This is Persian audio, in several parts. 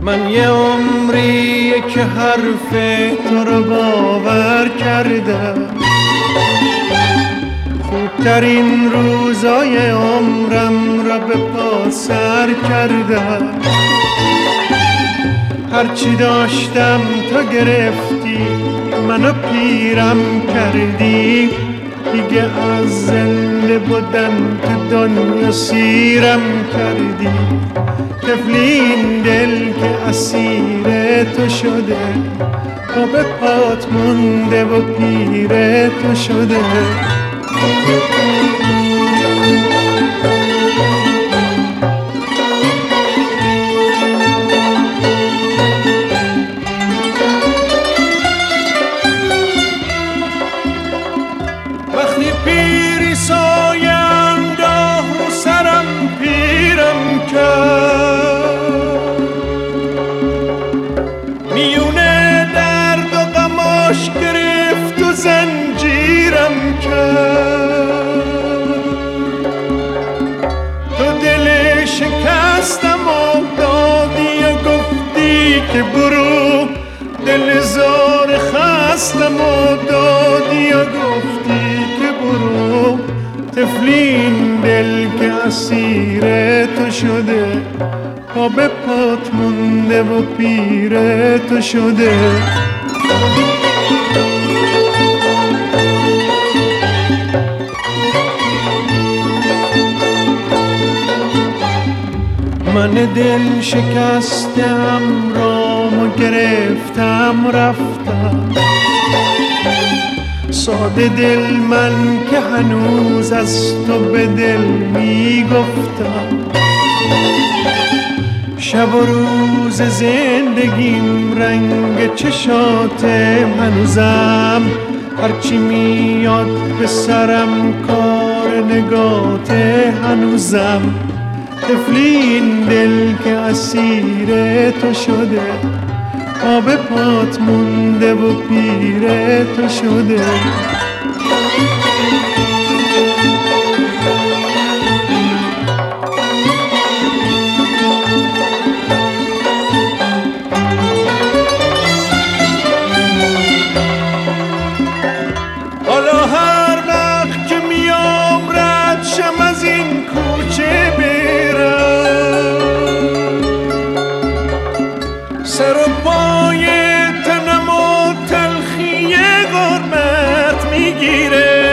من یه عمریه که حرف تو رو باور کردم، خوبترین روزای عمرم را به پا سر کردم. هرچی داشتم تو گرفتی، منو پیرم کردی، دیگه از زنده بودن تو دنیا سیرم کردی. طفلین دل که اسیر تو شده، پا به پات مونده و پیر تو شده. وقتی پیری سایه انداخت رو سرم پیرم کرد، میونه درد و غماش گرفت و زنجیرم کرد. تو دل شکستم و دادی و گفتی که برو، دل زار خستم و دادی و گفتی که برو. طفلین دل که اسیر تو شده، پا به پات مونده و پیر تو شده. من دل شکستم رامو گرفتم رفتم، ساده دل من که هنوز از تو به دل میگفتم. شب و روز زندگیم رنگ چشات هنوزم، هرچی میاد به سرم کار نگات هنوزم. طفلین دل که اسیر تو شده، پا به پات مونده و پیر تو شده. حالا هر وقت که میام رد شم از این کوچه برم، سر و پای تنم و تلخی غربت میگیره.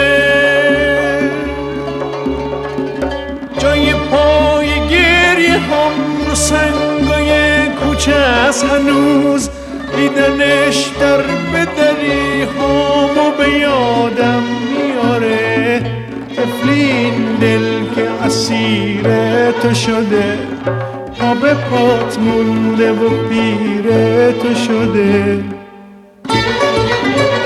جای پای گریه هم رو سنگای کوچه از هنوز، دیدنش در بدری همو به یادم میاره. طفلین دل که اسیر تو شده، پا به پات مونده و پیر تو شده.